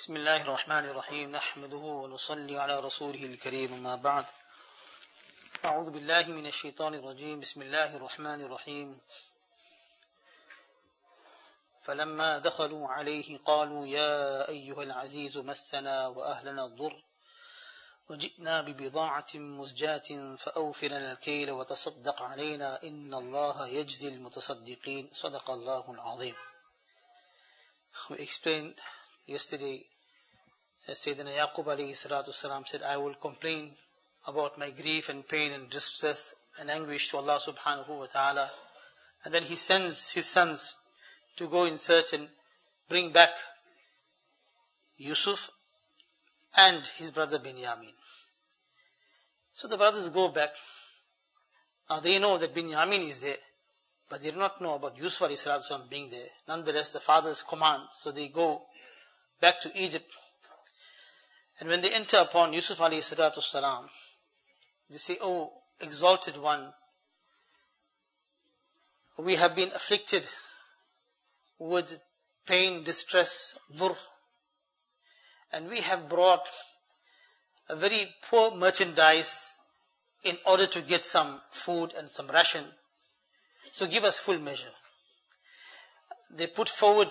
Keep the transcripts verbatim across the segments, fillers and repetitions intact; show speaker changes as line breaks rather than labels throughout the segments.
بسم الله الرحمن الرحيم نحمده ونصلي على رسوله الكريم ما بعد أعوذ بالله من الشيطان الرجيم بسم الله الرحمن الرحيم فلما دخلوا عليه قالوا يا أيها العزيز مسنا وأهلنا الضر وجئنا ببضاعة مزجاة فأوفر لنا الكيل وتصدق علينا إن الله يجزي المتصدقين صدق الله العظيم. We explained yesterday that Sayyidina Yaqub alayhi salatu salam said, I will complain about my grief and pain and distress and anguish to Allah subhanahu wa ta'ala. And then he sends his sons to go in search and bring back Yusuf and his brother Binyamin. So the brothers go back. Now they know that Binyamin is there, but they do not know about Yusuf alayhi salatu salam being there. Nonetheless, the father's command, so they go back to Egypt. And when they enter upon Yusuf alayhi salatu salam, they say, "Oh, exalted one, we have been afflicted with pain, distress, dhur, and we have brought a very poor merchandise in order to get some food and some ration. So give us full measure." They put forward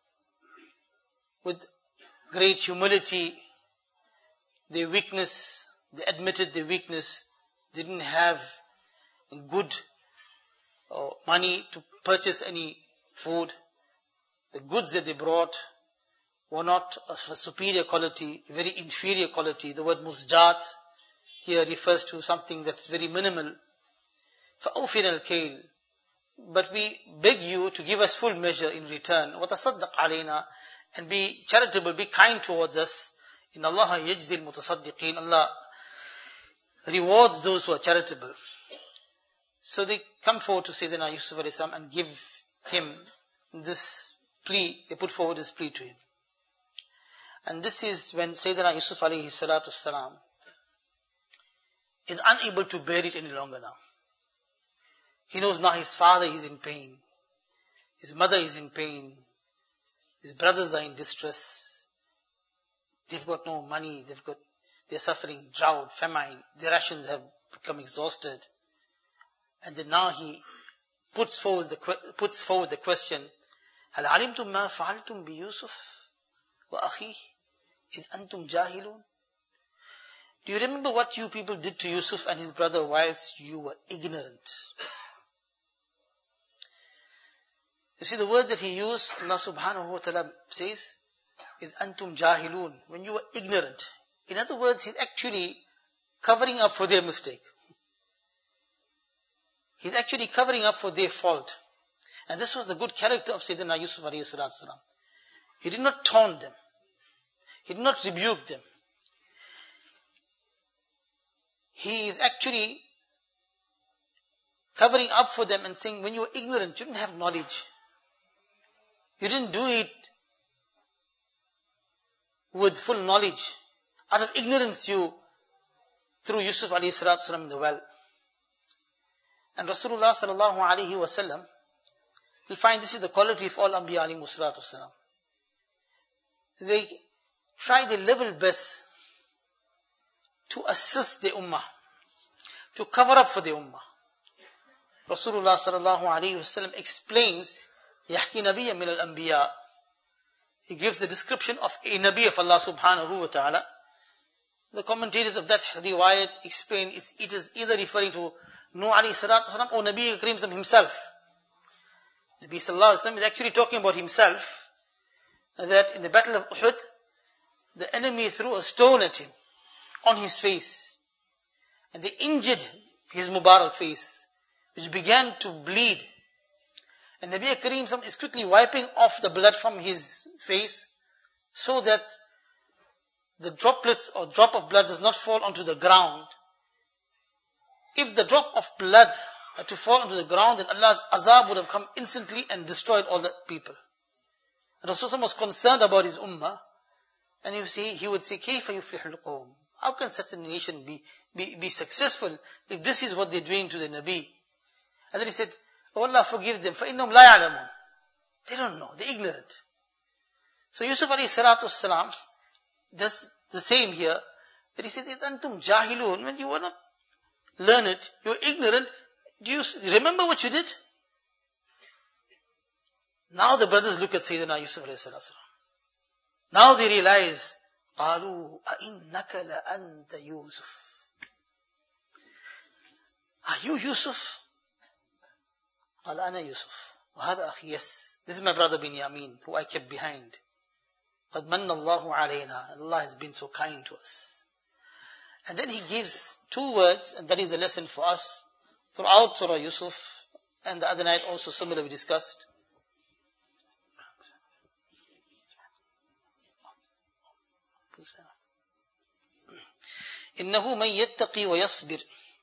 with great humility their weakness. They admitted their weakness. They didn't have good uh, money to purchase any food. The goods that they brought were not of a superior quality, very inferior quality. The word musjat here refers to something that's very minimal. فَأَوْفِرَ الْكَيْلِ, but we beg you to give us full measure in return. وَتَصَدَّقْ عَلَيْنَا, and be charitable, be kind towards us. إِنَّ اللَّهَ يَجْزِي الْمُتَصَدِّقِينَ, Allah rewards those who are charitable. So they come forward to Sayyidina Yusuf alayhi salam and give him this plea. They put forward this plea to him. And this is when Sayyidina Yusuf alayhi salatu salam is unable to bear it any longer now. He knows now his father is in pain. His mother is in pain. His brothers are in distress. They've got no money. They've got, they're suffering drought, famine. Their rations have become exhausted. And then now he puts forward the, puts forward the question, هَلْ عَلِمْتُمْ مَا فَعَلْتُمْ بِيُوسُفَ وَأَخِيهِ إِذْ أَنْتُمْ جَاهِلُونَ? Do you remember what you people did to Yusuf and his brother whilst you were ignorant? You see the word that he used, Allah subhanahu wa ta'ala says, إِذْ أَنْتُمْ جَاهِلُونَ, when you were ignorant. In other words, he's actually covering up for their mistake. He's actually covering up for their fault. And this was the good character of Sayyidina Yusuf alayhi salatu salam. He did not taunt them. He did not rebuke them. He is actually covering up for them and saying, when you were ignorant, you didn't have knowledge. You didn't do it with full knowledge. Out of ignorance you threw Yusuf alayhi salatu salam in the well. And Rasulullah sallallahu alayhi wa sallam, we find this is the quality of all Anbiya alayhi salatu salam. They try their level best to assist the ummah, to cover up for the ummah. Rasulullah sallallahu alayhi wa sallam explains, يَحْكِي نَبِيًّا مِنَ الْأَنْبِيَاءِ, he gives the description of a Nabi of Allah subhanahu wa ta'ala. The commentators of that riwayat explain it is either referring to Nuh alayhi salatu wasalam or Nabi Kareem himself. Nabi sallallahu alayhi wa sallam is actually talking about himself, that in the battle of Uhud, the enemy threw a stone at him on his face, and they injured his Mubarak face, which began to bleed. And Nabi Kareem is quickly wiping off the blood from his face so that the droplets or drop of blood does not fall onto the ground. If the drop of blood had to fall onto the ground, then Allah's azab would have come instantly and destroyed all the people. And Rasulullah was concerned about his ummah, and you see, he would say, كَيْفَ يُفْلِحُ الْقَوْمِ, how can such a nation be, be, be successful if this is what they're doing to the Nabi? And then he said, Oh Allah, forgive them, فَإِنَّهُمْ لَا يَعْلَمُونَ, they don't know, they're ignorant. So Yusuf alayhi salatu salam does the same here. That he says, "Antum jahilun," when you were not learned, you were ignorant. Do you remember what you did? Now the brothers look at Sayyidina Yusuf alayhi salatu. Now they realize, قَالُوا أَإِنَّكَ لَأَنْتَ يُوسُف. Are you Yusuf? قال أنا يوسف وهذا أخي. Yes, this is my brother Binyamin, who I kept behind. قد من الله علينا. Allah has been so kind to us. And then he gives two words, and that is a lesson for us throughout Surah Yusuf, and the other night also similar we discussed. إِنَّهُ مَنْ يَتَّقِي وَيَصْبِرْ.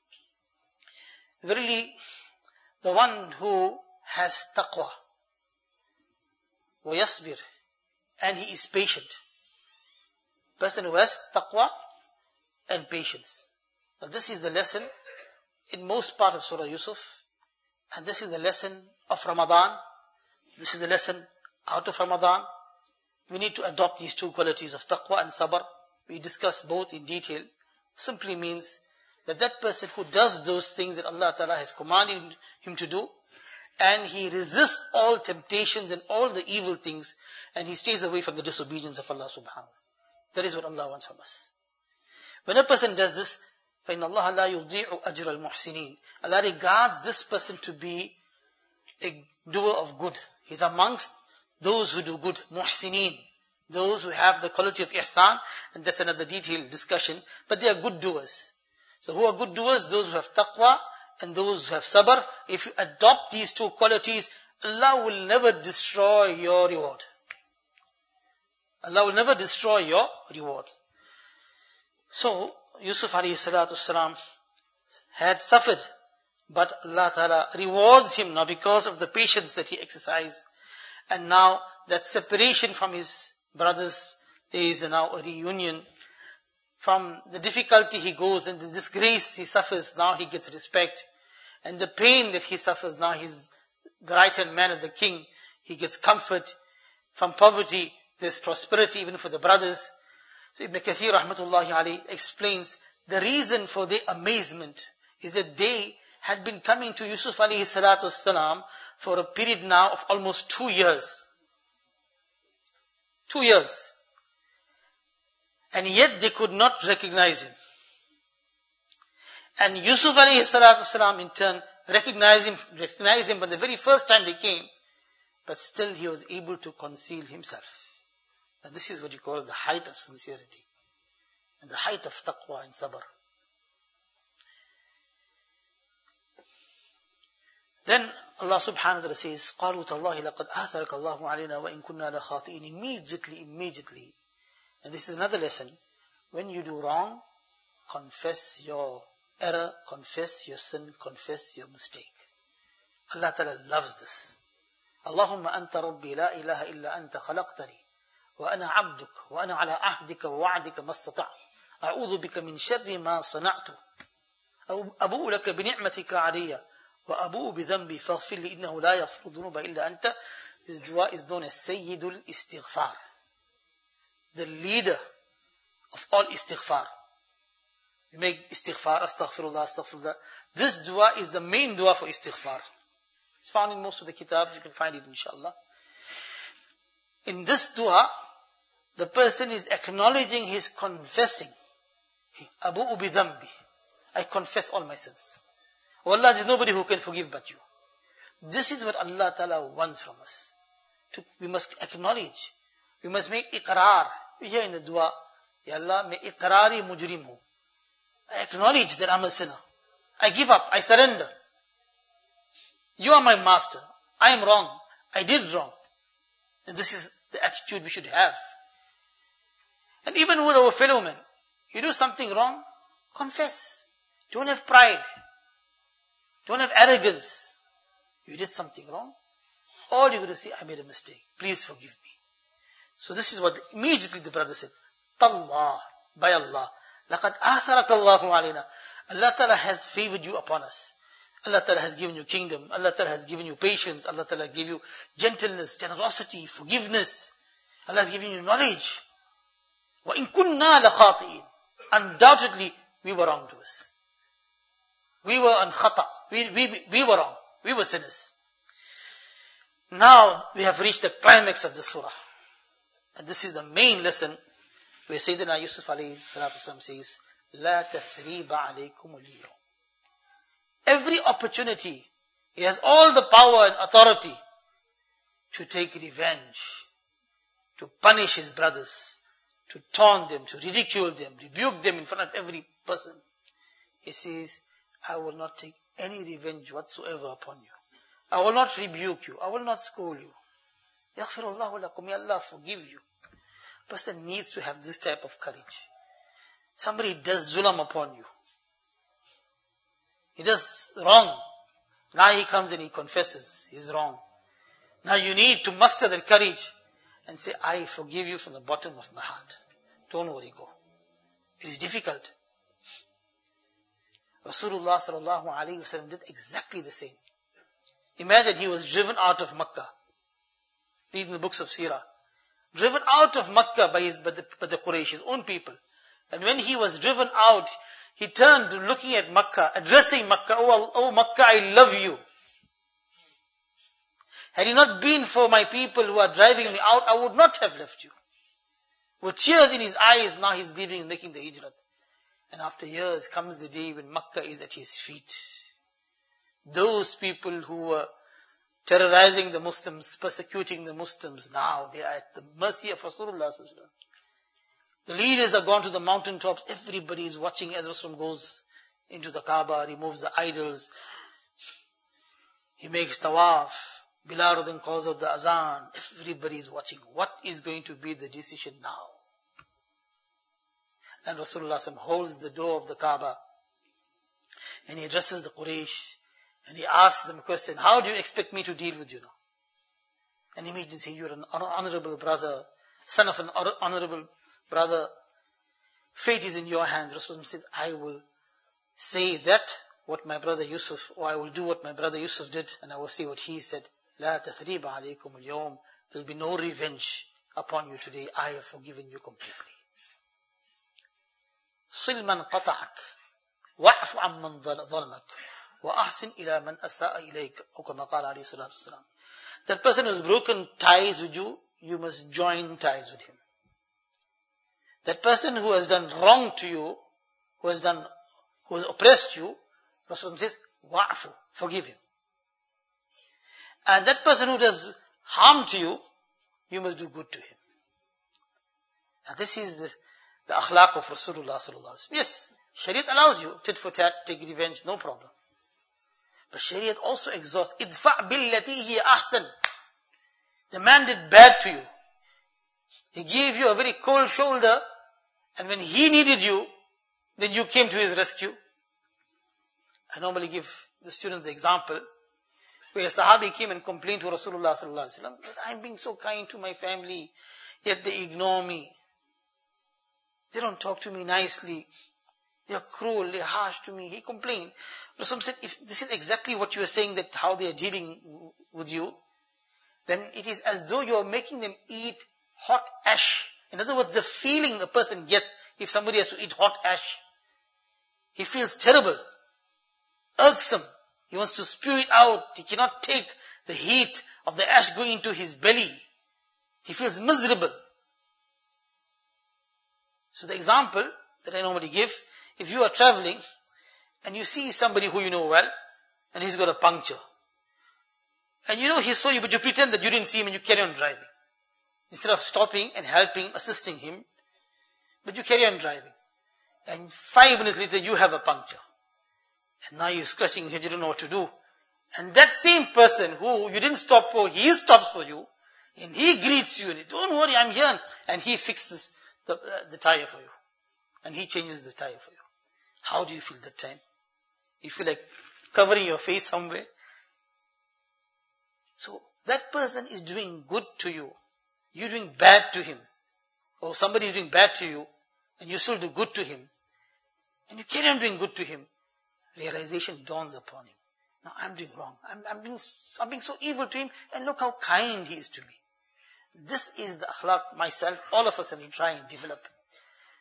Verily, the one who has taqwa, وَيَصْبِرْ, and he is patient. Person who has taqwa and patience. Now this is the lesson in most part of Surah Yusuf, and this is the lesson of Ramadan. This is the lesson out of Ramadan. We need to adopt these two qualities of taqwa and sabr. We discuss both in detail. Simply means that that person who does those things that Allah Ta'ala has commanded him to do, and he resists all temptations and all the evil things, and he stays away from the disobedience of Allah Subhanahu wa Ta'ala. That is what Allah wants from us. When a person does this, فَإِنَّ اللَّهَ لَا يُضِيعُ أَجْرَ الْمُحْسِنِينَ. Allah regards this person to be a doer of good. He's amongst those who do good, muhsinin, those who have the quality of ihsan, and that's another detailed discussion, but they are good doers. So who are good doers? Those who have taqwa and those who have sabr. If you adopt these two qualities, Allah will never destroy your reward. Allah will never destroy your reward. So, Yusuf alayhi salatu wasalam had suffered, but Allah Ta'ala rewards him now because of the patience that he exercised. And now that separation from his brothers, there is now a reunion. From the difficulty he goes and the disgrace he suffers, now he gets respect. And the pain that he suffers, now he's the right hand man of the king, he gets comfort. From poverty, there's prosperity even for the brothers. So Ibn Kathir rahmatullahi alayhi explains the reason for their amazement is that they had been coming to Yusuf alayhi salatu wasalam for a period now of almost two years. Two years. And yet they could not recognize him. And Yusuf alayhi salatu wasalam in turn recognized him, recognized him from the very first time they came. But still he was able to conceal himself. Now this is what you call the height of sincerity. And the height of taqwa and sabr. Then Allah subhanahu wa ta'ala says, قَالُوا تَاللَّهِ لَقَدْ آثَرَكَ اللَّهُ عَلَيْنَا وَإِن كُنَّا لَخَاطِئِينَ. Immediately, immediately. And this is another lesson. When you do wrong, confess your error, confess your sin, confess your mistake. Allah Ta'ala loves this. Allahumma anta rabbi la ilaha illa anta khalaqtani wa ana abduk wa ana ala ahdika wa wa'dika mastata' a'udhu bika min sharri ma sana'tu abu'u laka bi ni'matika alayya wa abu'u bi dhanbi faghfir li innahu la yaghfiru dhunuba illa anta. This dua is known as Sayyidul Istighfar, the leader of all istighfar. You make istighfar, astaghfirullah, astaghfirullah. This dua is the main dua for istighfar. It's found in most of the kitabs, you can find it inshallah. In this dua, the person is acknowledging his confessing. Abu'u bi dhanbi. I confess all my sins. Oh Allah, there is nobody who can forgive but you. This is what Allah Ta'ala wants from us. To, we must acknowledge. We must make iqrar. We hear in the dua, Ya Allah, me iqrari mujrim hu. I acknowledge that I'm a sinner. I give up. I surrender. You are my master. I am wrong. I did wrong. And this is the attitude we should have. And even with our fellow men, you do something wrong, confess. Don't have pride. Don't have arrogance. You did something wrong. All you're going to say, I made a mistake. Please forgive me. So this is what immediately the brother said. Tallah, by Allah. لَقَدْ آثَرَكَ اللَّهُ عَلَيْنَا. Allah Ta'ala has favored you upon us. Allah Ta'ala has given you kingdom. Allah Ta'ala has given you patience. Allah Ta'ala gave you gentleness, generosity, forgiveness. Allah has given you knowledge. وَإِن كُنَّا لَخَاطِئِينَ. Undoubtedly, we were wrongdoers. We were on khata. We, we, we were wrong. We were sinners. Now, we have reached the climax of the surah. And this is the main lesson where Sayyidina Yusuf alayhi salatu wasalam says, لَا تَثْرِيبَ عَلَيْكُمُ الْيَوْمِ. Every opportunity, he has all the power and authority to take revenge, to punish his brothers, to taunt them, to ridicule them, rebuke them in front of every person. He says, I will not take any revenge whatsoever upon you. I will not rebuke you. I will not scold you. Yaghfirullahu lakum, may Allah forgive you. Person needs to have this type of courage. Somebody does zulam upon you. He does wrong. Now he comes and he confesses he's wrong. Now you need to muster that courage and say, I forgive you from the bottom of my heart. Don't worry, go. It is difficult. Rasulullah sallallahu alayhi wa sallam did exactly the same. Imagine he was driven out of Makkah. Read in the books of Sirah. Driven out of Makkah by, his, by, the, by the Quraysh, his own people. And when he was driven out, he turned looking at Makkah, addressing Makkah, oh, oh Makkah, I love you. Had it not been for my people who are driving me out, I would not have left you. With tears in his eyes, now he's leaving and making the hijrah. And after years comes the day when Makkah is at his feet. Those people who were terrorizing the Muslims, persecuting the Muslims, now they are at the mercy of Rasulullah. The leaders are gone to the mountaintops. Everybody is watching as Rasul goes into the Kaaba, removes the idols. He makes tawaf. Bilal then calls out the azan. Everybody is watching. What is going to be the decision now? And Rasulullah holds the door of the Kaaba and he addresses the Quraysh and he asks them a question, how do you expect me to deal with you now? And immediately say, you're an honorable brother, son of an honorable brother. Fate is in your hands. Rasulullah says, I will say that, what my brother Yusuf, or I will do what my brother Yusuf did, and I will say what he said. لا تثريب عليكم اليوم. There will be no revenge upon you today. I have forgiven you completely. صل من قطعك واعف عن من ظلمك وأحسن إلى من أساء إليك أو كما قال عليه الصلاة والسلام. That person who has broken ties with you, you must join ties with him. That person who has done wrong to you, who has done, who has oppressed you, Rasulullah says, wa'fu, forgive him. And that person who does harm to you, you must do good to him. Now this is the, the akhlaq of Rasulullah sallallahu alaihi wasallam. Yes, Shariat allows you tit for tat, take revenge, no problem. But Shariat also exhausts, idfa' billati hiya ahsan. The man did bad to you. He gave you a very cold shoulder, and when he needed you, then you came to his rescue. I normally give the students the example where a Sahabi came and complained to Rasulullah sallallahu alaihi wasallam that I'm being so kind to my family, yet they ignore me. They don't talk to me nicely. They are cruel, they are harsh to me. He complained. Rasulullah said, if this is exactly what you are saying, that how they are dealing with you, then it is as though you are making them eat hot ash. In other words, the feeling a person gets if somebody has to eat hot ash, he feels terrible, irksome. He wants to spew it out. He cannot take the heat of the ash going into his belly. He feels miserable. So the example that I normally give, if you are traveling and you see somebody who you know well and he's got a puncture, and you know he saw you, but you pretend that you didn't see him and you carry on driving. Instead of stopping and helping, assisting him, but you carry on driving. And five minutes later you have a puncture. And now you're scratching your head, you don't know what to do. And that same person who you didn't stop for, he stops for you, and he greets you, and he, don't worry, I'm here. And he fixes the, uh, the tire for you. And he changes the tire for you. How do you feel that time? You feel like covering your face somewhere. So that person is doing good to you. You're doing bad to him. Or somebody is doing bad to you, and you still do good to him. And you carry on doing good to him. Realization dawns upon him. Now I'm doing wrong. I'm, I'm, being, I'm being so evil to him, and look how kind he is to me. This is the akhlaq myself, all of us have to try and develop.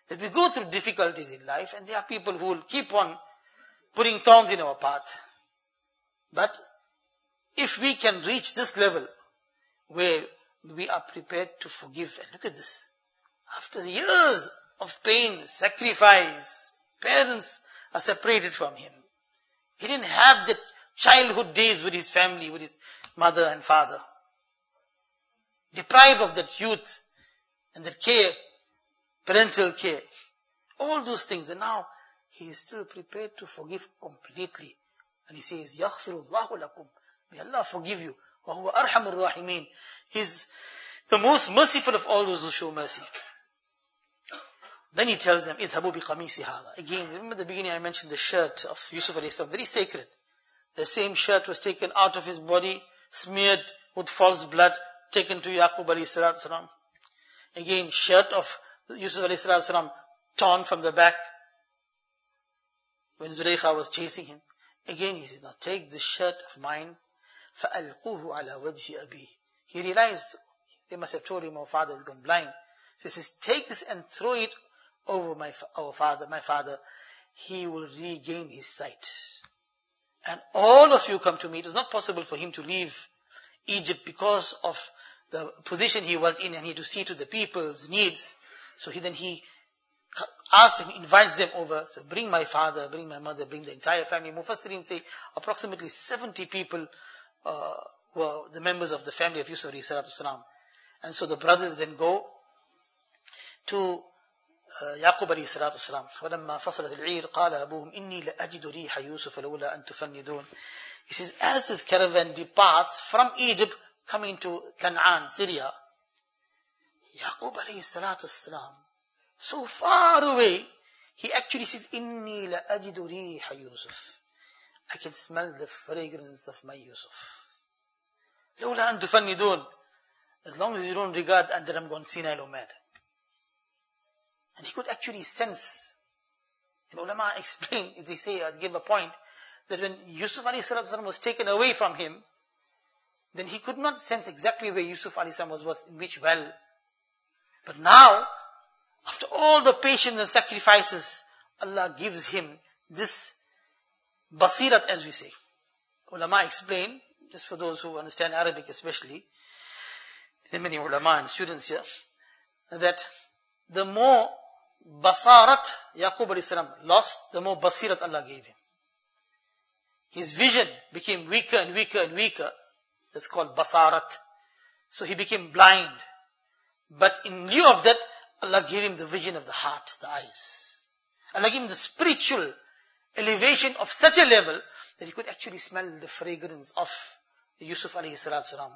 that we go through difficulties in life, and there are people who will keep on putting thorns in our path. But if we can reach this level where we are prepared to forgive, and look at this, after years of pain, sacrifice, parents are separated from him. He didn't have the childhood days with his family, with his mother and father. Deprived of that youth and that care, parental care. All those things. And now he is still prepared to forgive completely. And he says, يَغْفِرُ اللَّهُ لَكُمْ. May Allah forgive you. وَهُوَ أَرْحَمُ الرَّاحِمِينَ. He's the most merciful of all those who show mercy. Then he tells them, اِذْهَبُوا بِقَمِيسِ هَذَا. Again, remember the beginning I mentioned the shirt of Yusuf alayhi salam, very sacred. The same shirt was taken out of his body, smeared with false blood, taken to Yaqub alayhi salam. Again, shirt of Yusuf alayhi salam, torn from the back, when Zulaykha was chasing him. Again he says, now take this shirt of mine, فَأَلْقُوهُ عَلَى وَجْهِ أَبِيهِ. He realized, they must have told him, our father has gone blind. So he says, take this and throw it over my our father, my father. He will regain his sight. And all of you come to me. It was not possible for him to leave Egypt because of the position he was in, and he had to see to the people's needs. So he then he asks them, invites them over. So bring my father, bring my mother, bring the entire family. Mufassirin say approximately seventy people uh, were the members of the family of Yusuf alayhi salatu salam. And so the brothers then go to uh, Yaqub alayhi salatu salam. وَلَمَّا فَصَلَتِ الْعِيرُ قَالَ أَبُوهُمْ إِنِّي لَأَجِدُ رِيحَ يُوسُفَ لَوْلَا أَن تُفَنِّدُونَ. He says, as this caravan departs from Egypt, coming to Canaan, Syria, Yaqub alayhi salatu salam, so far away, he actually says, إِنِّي لَأَجِدُ رِيحَ يُوسُفَ. I can smell the fragrance of my Yusuf. لَوْلَا أَن تُفَنِّدُونَ. As long as you don't regard that I'm gone senile or mad. And he could actually sense. And ulama explain, they say, I give a point, that when Yusuf alayhi salam was taken away from him, then he could not sense exactly where Yusuf alayhi salam was, was in which well. But now, after all the patience and sacrifices, Allah gives him this basirat, as we say. Ulama explain, just for those who understand Arabic especially, there are many ulama and students here, that the more basarat Yaqub alayhi salam lost, the more basirat Allah gave him. His vision became weaker and weaker and weaker. That's called basarat. So he became blind. But in lieu of that, Allah gave him the vision of the heart, the eyes. Allah gave him the spiritual elevation of such a level that he could actually smell the fragrance of Yusuf alayhi salatu salam.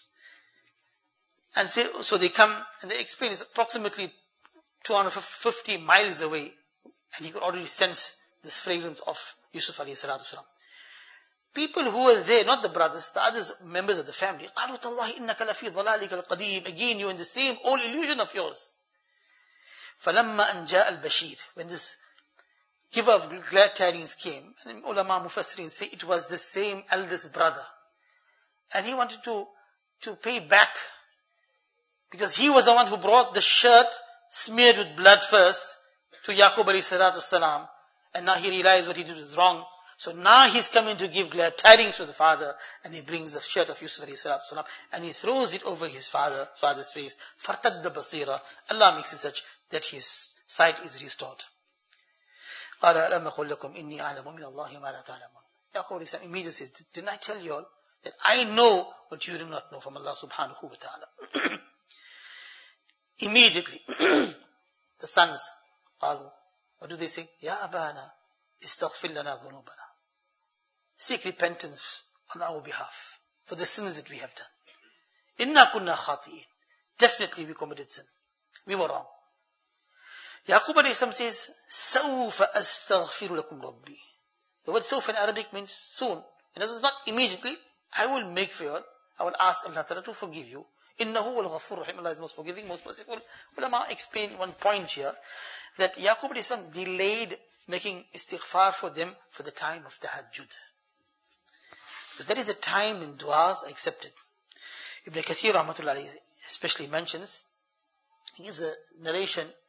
And say, so they come, and they explain it's approximately two hundred fifty miles away, and he could already sense this fragrance of Yusuf alayhi salatu salam. People who were there, not the brothers, the others, members of the family, قالوا تالله إنك لفي ضلالك القديم. Again, you're in the same old illusion of yours. فلما أن جاء البشير. When this giver of glad tidings came, and ulama mufassirin say it was the same eldest brother. And he wanted to, to pay back, because he was the one who brought the shirt smeared with blood first to Yaqub alayhi salatu salam, and now he realized what he did was wrong. So now he's coming to give glad tidings to the father, and he brings the shirt of Yusuf alayhi salatu salam, and he throws it over his father, father's face. فَارْتَدَّ بَصِيرًا. Allah makes it such that his sight is restored. قَالَ أَلَمَّ قُلْ لَكُمْ إِنِّي أَعْلَمُ مِنَ اللَّهِ مَا لَا تَعْلَمُونَ. Yaqub alayhi salam immediately said, didn't I tell you all that I know what you do not know from Allah subhanahu wa ta'ala? Immediately, the sons, قالوا, what do they say? يَا أَبَانَا استغفر لنا ذنوبنا. Seek repentance on our behalf for the sins that we have done. إِنَّا كُنَّا خَاطِئِينَ. Definitely we committed sin. We were wrong. Yaqub alayhi salam says, سَوْفَ أَسْتَغْفِرُ لَكُمْ رَبِّي. The word sawf in Arabic means soon. And this is not immediately. I will make for you. I will ask Allah Ta'ala to forgive you. إِنَّهُ وَالْغَفُورُ رَحِيمٌ. Allah is most forgiving, most merciful. Ulama explain one point here, that Yaqub alayhi salam delayed making istighfar for them for the time of tahajjud. But that is the time when du'as are accepted. Ibn Kathir rahmatullah alayhi especially mentions, he gives a narration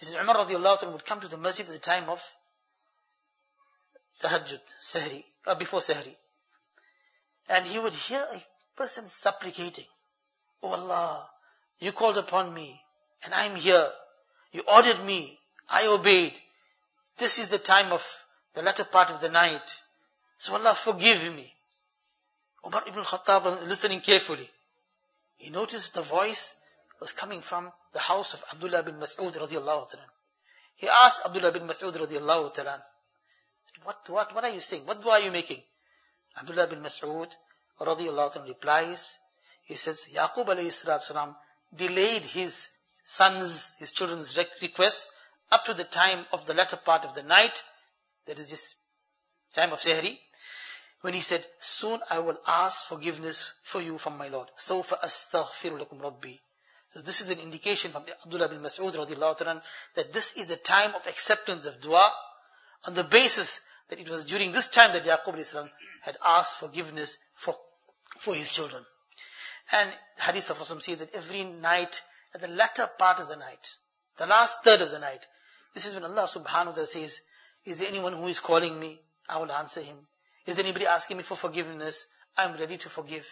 He said, Umar radiallahu ta'ala would come to the masjid at the time of tahajjud, sahri, or before sahri. And he would hear a person supplicating, "Oh Allah, you called upon me, and I'm here. You ordered me, I obeyed. This is the time of the latter part of the night. So Allah forgive me." Umar ibn Khattab, listening carefully, he noticed the voice was coming from the house of Abdullah bin Mas'ud radiallahu ta'ala. He asked Abdullah bin Mas'ud radiallahu ta'ala, what, what, what are you saying? What dua are you making? Abdullah bin Mas'ud radiallahu ta'ala replies, he says, Yaqub alayhi salatu salam delayed his sons, his children's requests up to the time of the latter part of the night, that is just time of Sahri, when he said, "Soon I will ask forgiveness for you from my Lord. Sawfa astaghfiru lakum rabbi." So this is an indication from Abdullah bin Mas'ud radiallahu ta'ala that this is the time of acceptance of dua, on the basis that it was during this time that Yaqub alayhi salam had asked forgiveness for, for his children. And hadith of Rasul says that every night, at the latter part of the night, the last third of the night, this is when Allah subhanahu wa ta'ala says, "Is there anyone who is calling me? I will answer him. Is there anybody asking me for forgiveness? I am ready to forgive."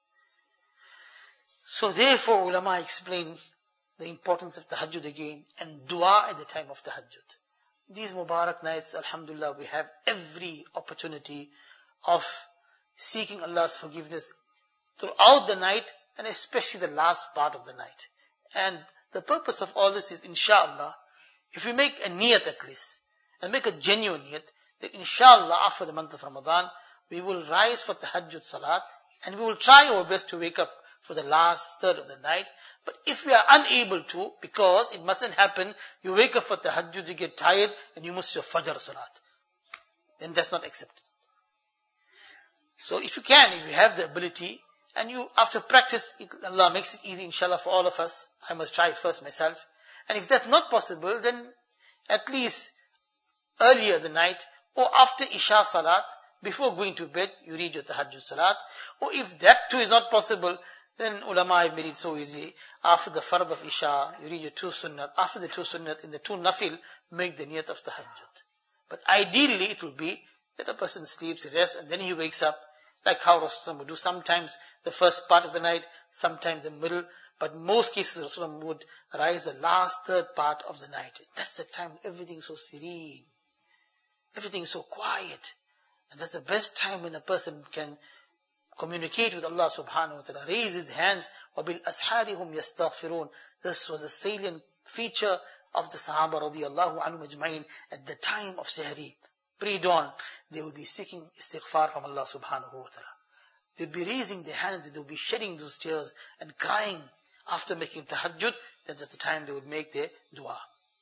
So therefore, ulama explain the importance of tahajjud again, and dua at the time of tahajjud. These Mubarak nights, alhamdulillah, we have every opportunity of seeking Allah's forgiveness throughout the night, and especially the last part of the night. And the purpose of all this is, inshallah, if we make a niyat at least, and make a genuine niyat, that inshallah after the month of Ramadan, we will rise for tahajjud salat, and we will try our best to wake up for the last third of the night. But if we are unable to, because it mustn't happen, you wake up for tahajjud, you get tired, and you miss your fajr salat, then that's not accepted. So if you can, if you have the ability, and you, after practice, it, Allah makes it easy, inshallah, for all of us. I must try it first myself. And if that's not possible, then at least earlier the night, or after Isha Salat, before going to bed, you read your Tahajjud Salat. Or if that too is not possible, then ulama have made it so easy. After the Fard of Isha, you read your two Sunnat. After the two Sunnat, in the two Nafil, make the niyat of Tahajjud. But ideally, it will be that a person sleeps, rests, and then he wakes up, like how Rasulullah would do. Sometimes the first part of the night, sometimes the middle, but most cases Rasulullah would rise the last third part of the night. That's the time everything is so serene, everything is so quiet, and that's the best time when a person can communicate with Allah subhanahu wa ta'ala, raise his hands. وَبِالْأَسْحَارِ هُمْ يَسْتَغْفِرُونَ. This was a salient feature of the Sahaba radiallahu anhum ajma'in. At the time of Sahri, pre-dawn, they would be seeking istighfar from Allah subhanahu wa ta'ala. They would be raising their hands, they would be shedding those tears and crying after making tahajjud. That's the time they would make their dua.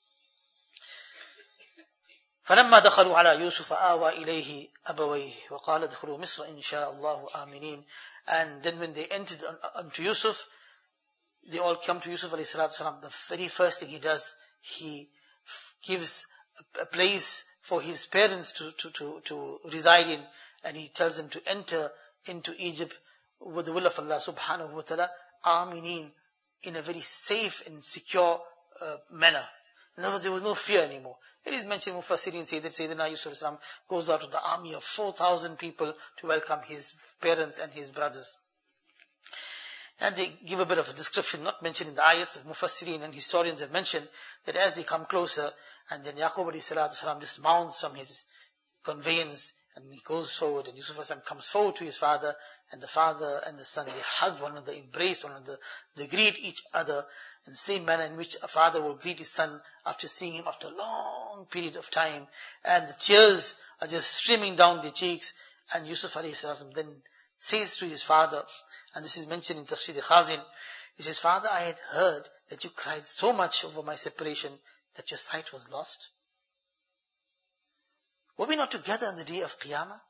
فَلَمَّا دَخَلُوا عَلَى يُوسُفَ آوَى إِلَيْهِ أَبَوَيْهِ وَقَالَ ادْخُلُوا مِصْرَ إِنْ شَاءَ اللَّهُ آمِنِينَ. And then when they entered unto Yusuf, they all come to Yusuf alayhi salatu salam. The very first thing he does, he gives a place for his parents to, to, to, to reside in, and he tells them to enter into Egypt with the will of Allah subhanahu wa ta'ala, aminin, in a very safe and secure uh, manner. In other words, there was no fear anymore. It is mentioned in Mufassirin say that Sayyidina Yusuf goes out with the army of four thousand people to welcome his parents and his brothers. And they give a bit of a description, not mentioned in the ayats of Mufassirin, and historians have mentioned that as they come closer, and then Yaqub alayhi salatu salam dismounts from his conveyance, and he goes forward, and Yusuf alayhi comes forward to his father, and the father and the son, they hug one another, embrace one another, they greet each other in the same manner in which a father will greet his son after seeing him after a long period of time, and the tears are just streaming down their cheeks, and Yusuf alayhi salam then says to his father, and this is mentioned in Tafsir Khazin, he says, "Father, I had heard that you cried so much over my separation that your sight was lost. Were we not together on the day of Qiyamah?"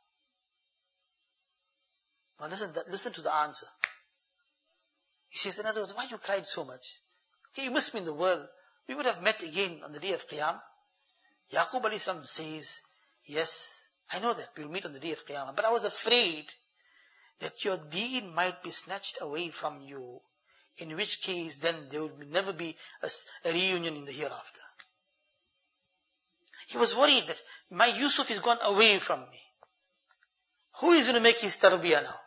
Now listen, listen to the answer. He says, in other words, why you cried so much? Okay, you missed me in the world. We would have met again on the day of Qiyamah. Yaqub alayhi salam says, yes, I know that we'll meet on the day of Qiyamah, but I was afraid that your deen might be snatched away from you, in which case then there would never be a, a reunion in the hereafter. He was worried that my Yusuf is gone away from me. Who is going to make his tarbiyah now?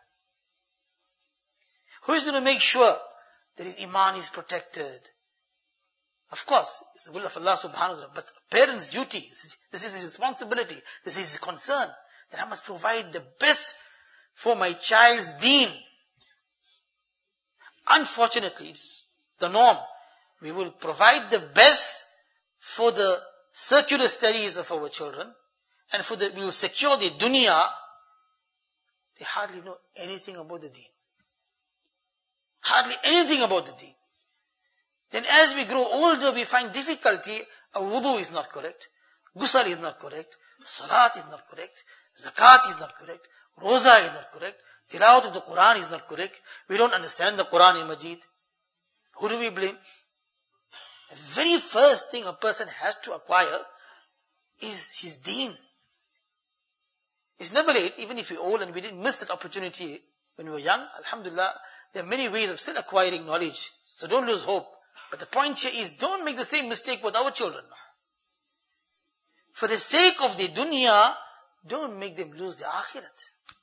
Who is going to make sure that his iman is protected? Of course, it's the will of Allah subhanahu wa ta'ala, but parents' duty, this is, this is his responsibility, this is his concern, that I must provide the best for my child's deen. Unfortunately, it's the norm. We will provide the best for the secular studies of our children, and for the, we will secure the dunya. They hardly know anything about the deen. Hardly anything about the deen. Then as we grow older, we find difficulty. Our wudu is not correct. Ghusl is not correct. Salat is not correct. Zakat is not correct. Roza is not correct. Tilawat of the Quran is not correct. We don't understand the Quran Majid. Who do we blame? The very first thing a person has to acquire is his deen. It's never late, even if we're old and we didn't miss that opportunity when we were young. Alhamdulillah, there are many ways of still acquiring knowledge. So don't lose hope. But the point here is, don't make the same mistake with our children. For the sake of the dunya, don't make them lose the akhirat.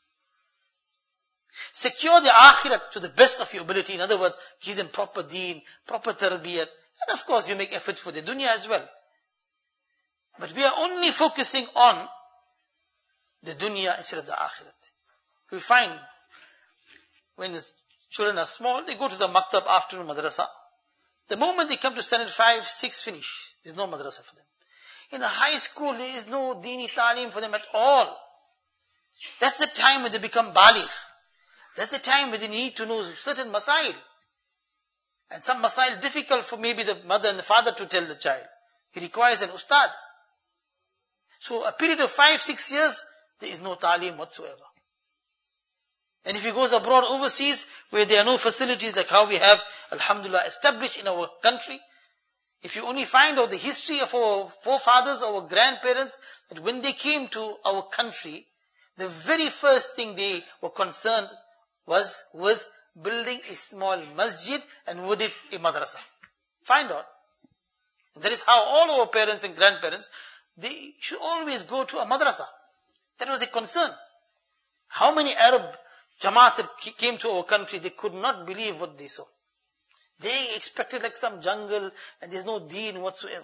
Secure the akhirat to the best of your ability. In other words, give them proper deen, proper tarbiyat. And of course, you make efforts for the dunya as well. But we are only focusing on the dunya instead of the akhirat. We find, when the children are small, they go to the maktab afternoon madrasa. The moment they come to standard five, six, finish. There's no madrasa for them. In a high school, there is no dini talim for them at all. That's the time when they become baligh. That's the time when they need to know certain masail. And some masail difficult for maybe the mother and the father to tell the child. He requires an ustad. So a period of five, six years, there is no talim whatsoever. And if he goes abroad overseas, where there are no facilities like how we have, alhamdulillah, established in our country, if you only find out the history of our forefathers, our grandparents, that when they came to our country, the very first thing they were concerned was with building a small masjid and with it a madrasa. Find out. That is how all our parents and grandparents, they should always go to a madrasa. That was a concern. How many Arab Jamaats that came to our country, they could not believe what they saw. They expected like some jungle and there's no deen whatsoever.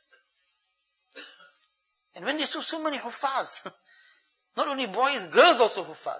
And when they saw so many huffaz, not only boys, girls also huffaz.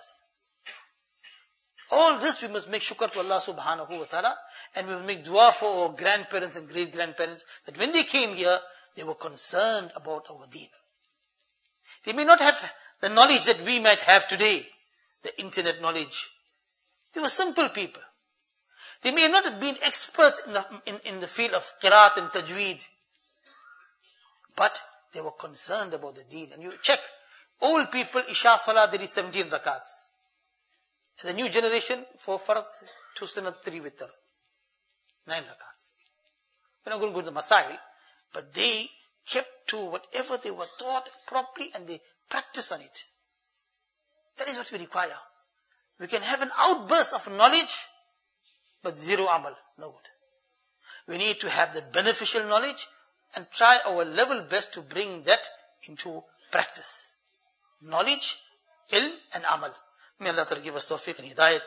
All this we must make shukr to Allah subhanahu wa ta'ala, and we will make dua for our grandparents and great-grandparents, that when they came here, they were concerned about our deen. They may not have the knowledge that we might have today, the internet knowledge. They were simple people. They may not have been experts in the, in, in the field of qiraat and tajweed, but they were concerned about the deen. And you check, old people, Isha Salah, there is seventeen rakats. The new generation, four farad, two sunnat, three witr. Nine rakats. We're not going to go to the masail, but they kept to whatever they were taught properly and they practice on it. That is what we require. We can have an outburst of knowledge, but zero amal, no good. We need to have the beneficial knowledge and try our level best to bring that into practice. Knowledge, ilm and amal. May Allah Ta'ala give us tawfiq and hidayat.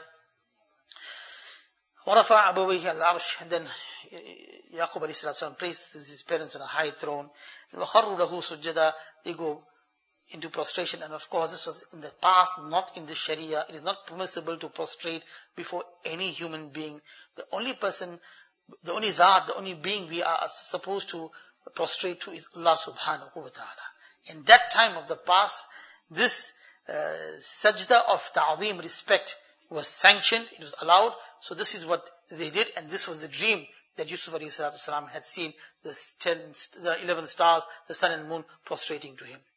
وَرَفَعَ أَبَوَيْهِ عَلَى الْعَرْشِ. And then Yaqub alayhi salam places his parents on a high throne. وَخَرُّ لَهُ سُجَّدًا. They go into prostration, and of course this was in the past, not in the Sharia. It is not permissible to prostrate before any human being. The only person, the only Zat, the only being we are supposed to prostrate to is Allah subhanahu wa ta'ala. In that time of the past, this uh, sajda of ta'zeem, respect, was sanctioned, it was allowed. So this is what they did, and this was the dream that Yusuf alayhi salam had seen, the ten, the eleven stars, the sun and moon prostrating to him.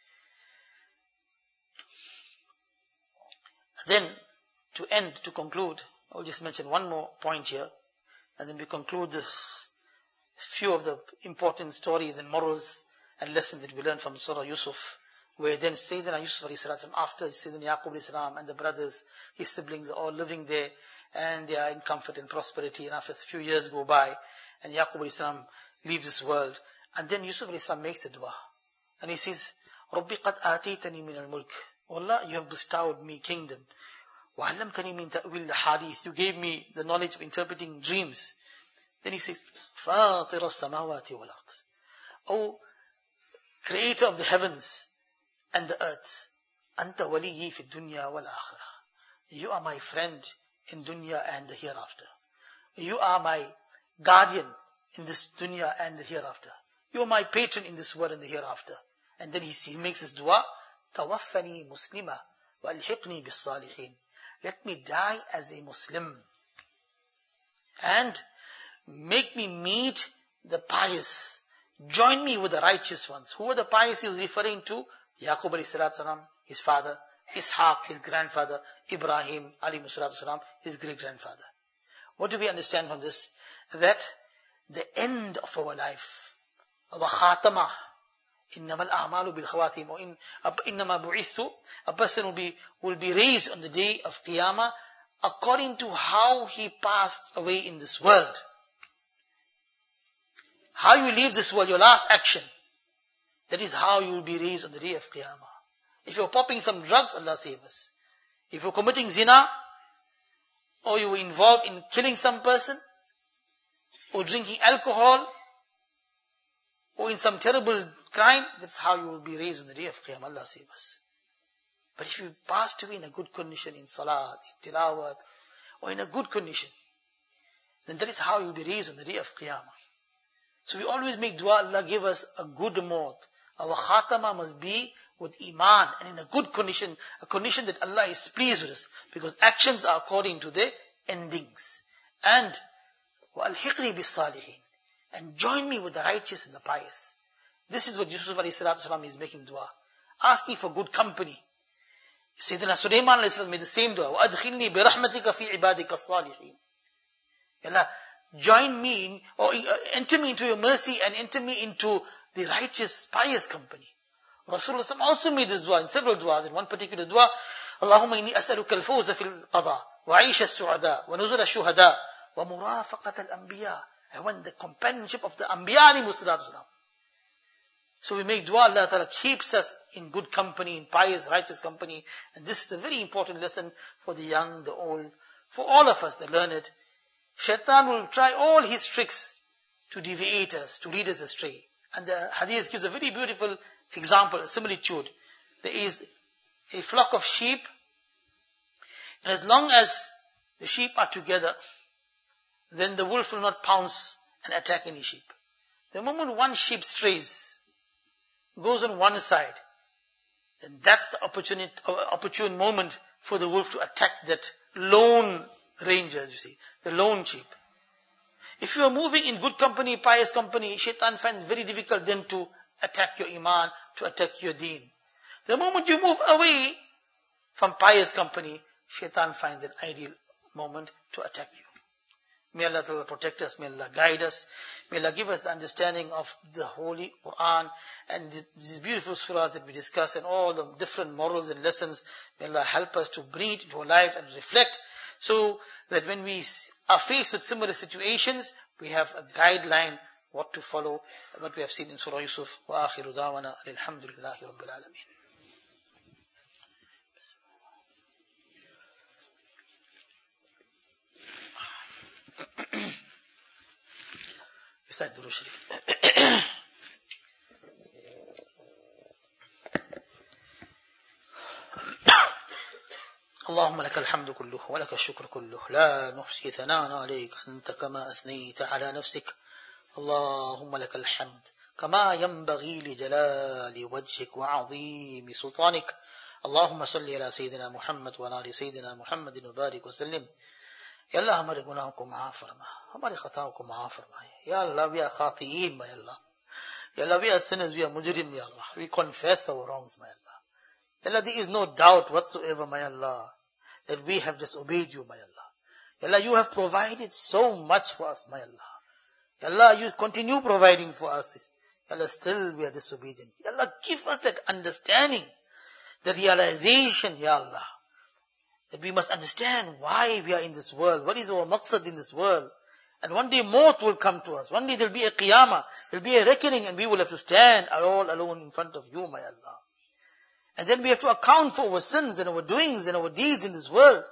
Then, to end, to conclude, I will just mention one more point here, and then we conclude this few of the important stories and morals and lessons that we learn from Surah Yusuf, where then Sayyidina Yusuf alayhi salam, after Sayyidina Yaqub alayhi salam and the brothers, his siblings are all living there, and they are in comfort and prosperity, and after a few years go by, and Yaqub alayhi salam leaves this world, and then Yusuf alayhi salam makes a dua. And he says, رَبِّ قَدْ آتَيْتَنِي مِنَ الْمُلْكِ. Oh Allah, you have bestowed me kingdom. وَعَلَّمْتَنِي مِنْ تَأْوِيلِ الْحَدِيثِ. You gave me the knowledge of interpreting dreams. Then he says, فَاطِرَ السَّمَاوَاتِ وَالْأَرْضِ. O creator of the heavens and the earth, أَنْتَ وَلِيِّي فِي الدُّنْيَا وَالْآخِرَةِ. You are my friend in dunya and the hereafter. You are my guardian in this dunya and the hereafter. You are my patron in this world and the hereafter. And then he, he makes his dua, تَوَفَّنِي مُسْلِمًا وَأَلْحِقْنِي بِالصَّالِحِينَ. Let me die as a Muslim. And make me meet the pious. Join me with the righteous ones. Who are the pious he was referring to? Yaqub alayhi salatu salam, his father. Ishaq, his grandfather. Ibrahim alayhi salatu salam, his great-grandfather. What do we understand from this? That the end of our life, our khatamah, إِنَّمَا الْأَعْمَالُ بِالْخَوَاتِيمِ, or in, إِنَّمَا بُعِثْتُ, a person will be, will be raised on the day of Qiyamah according to how he passed away in this world. How you leave this world, your last action, that is how you will be raised on the day of Qiyamah. If you're popping some drugs, Allah save us. If you're committing zina, or you were involved in killing some person, or drinking alcohol, or in some terrible crime, that's how you will be raised on the day of Qiyamah. Allah save us. But if you passed away in a good condition, in salat, in tilawat, or in a good condition, then that is how you will be raised on the day of Qiyamah. So we always make dua, Allah give us a good maut. Our khatama must be with iman and in a good condition, a condition that Allah is pleased with us. Because actions are according to the endings. And وَأَلْحِقْنِي بِالصَّالِحِينَ, and join me with the righteous and the pious. This is what Yusuf alayhi salatu salam is making dua. Asking for good company. Sayyidina Sulaiman alayhi salam made the same dua. وَأَدْخِلْنِي بِرَحْمَتِكَ فِي عِبَادِكَ الصَّالِحِينَ. Allah, join me in, or enter me into your mercy and enter me into the righteous, pious company. Rasulullah also made this dua in several duas. In one particular dua, Allahumma inni as'aluka al-fawza fil qada, wa 'aisha as-su'ada, wa nuzul ash-shuhada, wa murafaqat al-anbiya. I want the companionship of the Anbiya alayhi salatu salam. So we make dua, Allah Ta'ala keeps us in good company, in pious, righteous company. And this is a very important lesson for the young, the old, for all of us, the learned. Shaitan will try all his tricks to deviate us, to lead us astray. And the hadith gives a very beautiful example, a similitude. There is a flock of sheep, and as long as the sheep are together, then the wolf will not pounce and attack any sheep. The moment one sheep strays, goes on one side, then that's the opportunity, opportune moment for the wolf to attack that lone ranger, as you see, the lone sheep. If you are moving in good company, pious company, shaitan finds it very difficult then to attack your iman, to attack your deen. The moment you move away from pious company, shaitan finds an ideal moment to attack you. May Allah Ta'ala protect us, may Allah guide us, may Allah give us the understanding of the Holy Quran and these beautiful surahs that we discuss and all the different morals and lessons. May Allah help us to bring it into our life and reflect, so that when we are faced with similar situations, we have a guideline what to follow, what we have seen in Surah Yusuf. Wa akhiru da'wana alhamdulillahi rabbil alameen. Recite Durood Sharif. اللهم لك الحمد كله ولك الشكر كله لا نحصي ثناء عليك أنت كما أثنيت على نفسك. اللهم لك الحمد كما ينبغي لجلال وجهك وعظيم سلطانك. اللهم صل على سيدنا محمد وعلى آل سيدنا محمد وبارك وسلم. Ya Allah, हमारे गुनाहों को माफ फरमा, हमारी खताओं को माफ फरमाए. Ya Allah, we are khati'een, my Allah. Ya Allah, we are sinners, we are mujrim, Ya Allah. We confess our wrongs, my Allah. Ya Allah, there is no doubt whatsoever, my Allah, that we have disobeyed you, my Allah. Ya Allah, you have provided so much for us, my Allah. Ya Allah, you continue providing for us. Ya Allah, still we are disobedient. Ya Allah, give us that understanding, that realization, Ya Allah, that we must understand why we are in this world, what is our maqsad in this world, And one day maut will come to us. One day there will be a qiyamah. There will be a reckoning and we will have to stand all alone in front of you, my Allah. And then we have to account for our sins and our doings and our deeds in this world.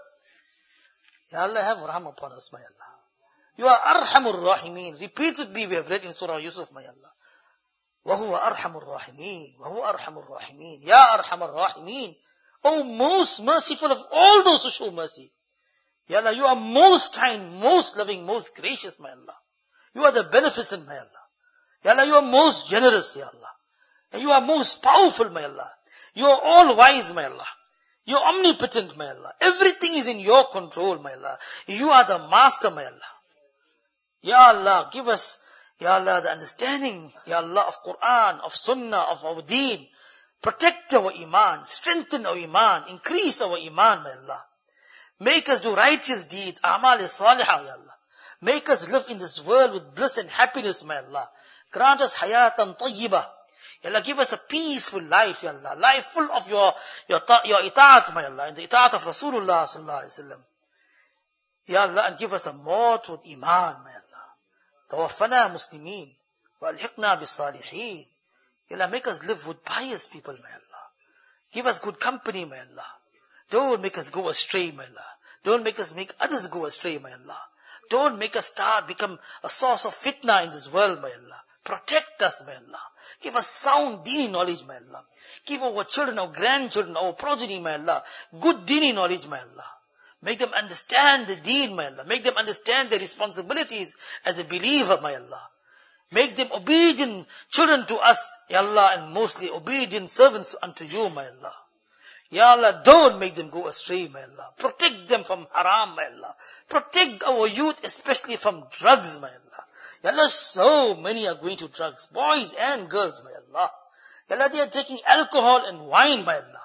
Ya Allah, have rahmah upon us, my Allah. You are Arhamur Rahimin. Repeatedly we have read in Surah Yusuf, my Allah. وَهُوَ أَرْحَمُ الرَّاحِمِينَ وَهُوَ أَرْحَمُ الرَّاحِمِينَ Ya Arhamur Rahimin. O most merciful of all those who show mercy. Ya Allah, you are most kind, most loving, most gracious, my Allah. You are the beneficent, my Allah. Ya Allah, you are most generous, Ya Allah. And you are most powerful, my Allah. You are all wise, my Allah. You are omnipotent, my Allah. Everything is in your control, my Allah. You are the master, my Allah. Ya Allah, give us, Ya Allah, the understanding, Ya Allah, of Quran, of Sunnah, of our deen. Protect our iman, strengthen our iman, increase our iman, my Allah. Make us do righteous deeds, amal salihah, Ya Allah. Make us live in this world with bliss and happiness, my Allah. Grant us hayatan tayyibah. Ya Allah, give us a peaceful life, Ya Allah. Life full of your, your, your ita'at, my Allah. And the ita'at of Rasulullah sallallahu alayhi wa sallam. Ya Allah, and give us a maut with iman, my Allah. Tawaffana muslimin. Wa alhiqna bis salihin. Ya Allah, make us live with pious people, my Allah. Give us good company, my Allah. Don't make us go astray, my Allah. Don't make us make others go astray, my Allah. Don't make us start, become a source of fitna in this world, my Allah. Protect us, my Allah. Give us sound dini knowledge, my Allah. Give our children, our grandchildren, our progeny, my Allah, good dini knowledge, my Allah. Make them understand the deen, my Allah. Make them understand their responsibilities as a believer, my Allah. Make them obedient children to us, Ya Allah, and mostly obedient servants unto you, my Allah. Ya Allah, don't make them go astray, my Allah. Protect them from haram, my Allah. Protect our youth, especially from drugs, my Allah. Ya Allah, so many are going to drugs, boys and girls, my Allah. Ya Allah, they are taking alcohol and wine, my Allah.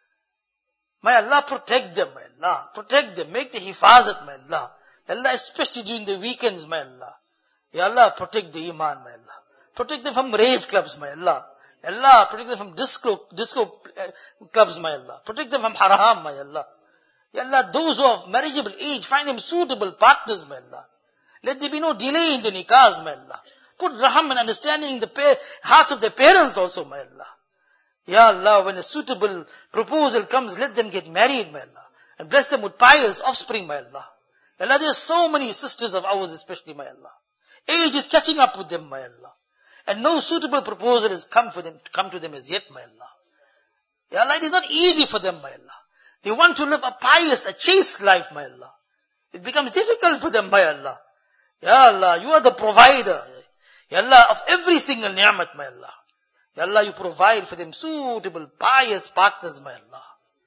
My Allah, protect them, my Allah. Protect them, make the hifazat, my Allah. Ya Allah, especially during the weekends, my Allah. Ya Allah, protect the iman, my Allah. Protect them from rave clubs, my Allah. Ya Allah, protect them from disco, disco uh, clubs, my Allah. Protect them from haram, my Allah. Ya Allah, those who are of marriageable age, find them suitable partners, my Allah. Let there be no delay in the nikahs, my Allah. Put raham and understanding in the pa- hearts of their parents also, my Allah. Ya Allah, when a suitable proposal comes, let them get married, my Allah. And bless them with pious offspring, my Allah. Ya Allah, there are so many sisters of ours, especially, my Allah. Age is catching up with them, my Allah. And no suitable proposal has come for them, come to them as yet, my Allah. Ya Allah, it is not easy for them, my Allah. They want to live a pious, a chaste life, my Allah. It becomes difficult for them, my Allah. Ya Allah, you are the provider, Ya Allah, of every single ni'mat, my Allah. Ya Allah, you provide for them suitable, pious partners, my Allah.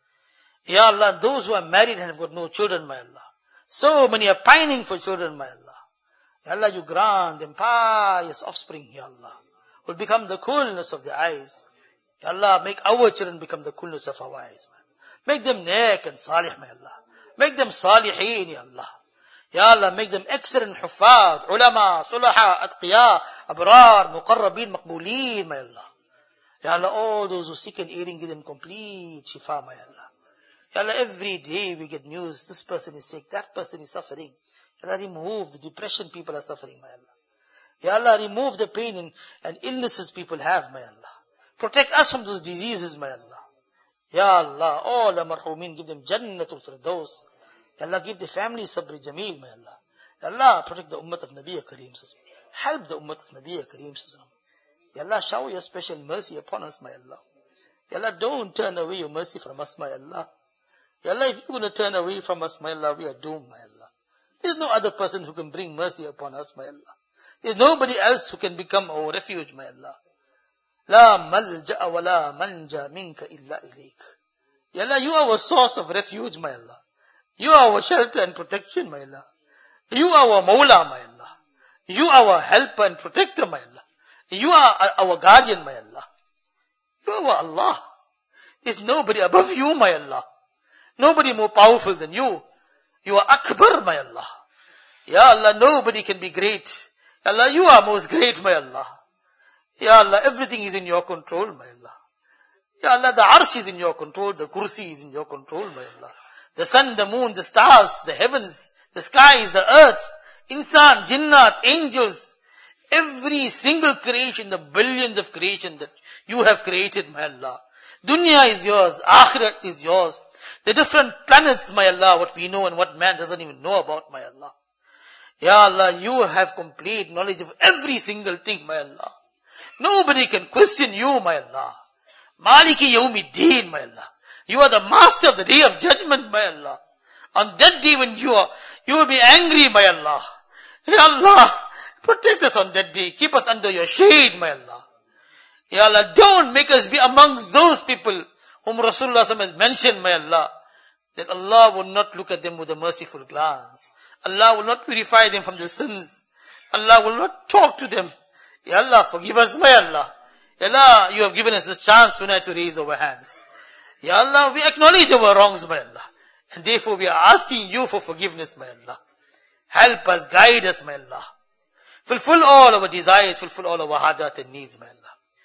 Ya Allah, those who are married and have got no children, my Allah. So many are pining for children, my Allah. Ya Allah, you grant them pious offspring, Ya Allah, will become the coolness of their eyes. Ya Allah, make our children become the coolness of our eyes, man. Make them neck and salih, my Allah. Make them salihin, Ya Allah. Ya Allah, make them excellent huffaz, ulama, sulaha, atqiya, abrar, muqarrabin, maqbooleen, my Allah. Ya Allah, all those who seek and aiding, give them complete shifa, my Allah. Ya Allah, every day we get news, this person is sick, that person is suffering. Ya Allah, remove the depression people are suffering, my Allah. Ya Allah, remove the pain and, and illnesses people have, my Allah. Protect us from those diseases, my Allah. Ya Allah, all the marhumin, give them Jannatul Firdaus. Ya Allah, give the family sabr jameel, my Allah. Ya Allah, protect the ummah of Nabi Kareem. Help the ummah of Nabi Kareem. Ya Allah, shower your special mercy upon us, my Allah. Ya Allah, don't turn away your mercy from us, my Allah. Ya Allah, if you're going to turn away from us, my Allah, we are doomed, my Allah. There's no other person who can bring mercy upon us, my Allah. There's nobody else who can become our refuge, my Allah. La malja'a wa la manja minka illa ilayk. Ya Allah, you are our source of refuge, my Allah. You are our shelter and protection, my Allah. You are our Mawla, my Allah. You are our helper and protector, my Allah. You are our guardian, my Allah. You are our Allah. There's nobody above you, my Allah. Nobody more powerful than you. You are Akbar, my Allah. Ya Allah, nobody can be great. Ya Allah, you are most great, my Allah. Ya Allah, everything is in your control, my Allah. Ya Allah, the arsh is in your control, the kursi is in your control, my Allah. The sun, the moon, the stars, the heavens, the skies, the earth, insan, jinnat, angels, every single creation, the billions of creation that you have created, my Allah. Dunya is yours, akhirat is yours. The different planets, my Allah, what we know and what man doesn't even know about, my Allah. Ya Allah, you have complete knowledge of every single thing, my Allah. Nobody can question you, my Allah. Maliki Yawmiddin, my Allah. You are the master of the day of judgment, my Allah. On that day when you are, you will be angry, my Allah. Ya Allah, protect us on that day. Keep us under your shade, my Allah. Ya Allah, don't make us be amongst those people whom Rasulullah has mentioned, my Allah. That Allah will not look at them with a merciful glance. Allah will not purify them from their sins. Allah will not talk to them. Ya Allah, forgive us, my Allah. Ya Allah, you have given us this chance tonight to raise our hands. Ya Allah, we acknowledge our wrongs, my Allah. And therefore we are asking you for forgiveness, my Allah. Help us, guide us, my Allah. Fulfill all our desires, fulfill all our hajat and needs, my Allah.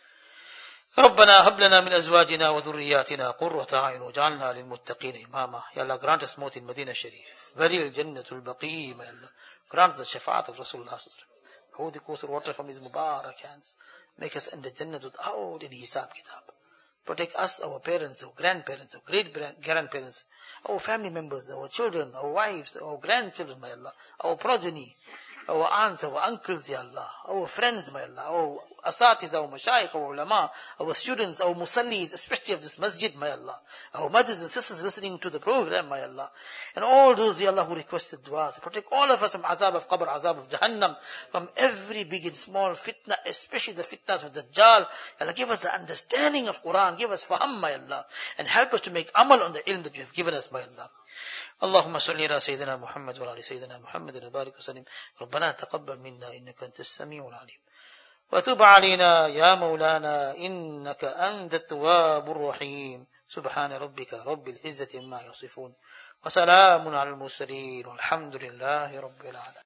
ربنا هب لنا من أزواجنا وذرياتنا قرة أعين واجعلنا للمتقين إماما. Ya Allah, grant us maut in Medina Sharif. Very Jannatul Baqi, my Allah. Grant us the shafaat of Rasulullah. Hold the course of water from his Mubarak hands. Make us in the Jannah without any hisab kitab. Protect us, our parents, our grandparents, our great-grandparents, our family members, our children, our wives, our grandchildren, my Allah, our progeny, our aunts, our uncles, Ya Allah, our friends, my Allah, our asatiz, our mashayikh, our ulama, our students, our musallis, especially of this masjid, my Allah, our mothers and sisters listening to the program, my Allah, and all those, Ya Allah, who requested du'as. Protect all of us from azab of qabr, azab of jahannam, from every big and small fitna, especially the fitnas of Dajjal. Ya Allah, give us the understanding of Quran, give us faham, my Allah, and help us to make amal on the ilm that you have given us, my Allah. اللهم صل على سيدنا محمد وعلى سيدنا محمد وبارك وسلم. ربنا تقبل منا إنك أنت السميع العليم وتب علينا يا مولانا إنك أنت التواب الرحيم. سبحان ربك رب العزة عما يصفون وسلام على المرسلين والحمد لله رب العالمين.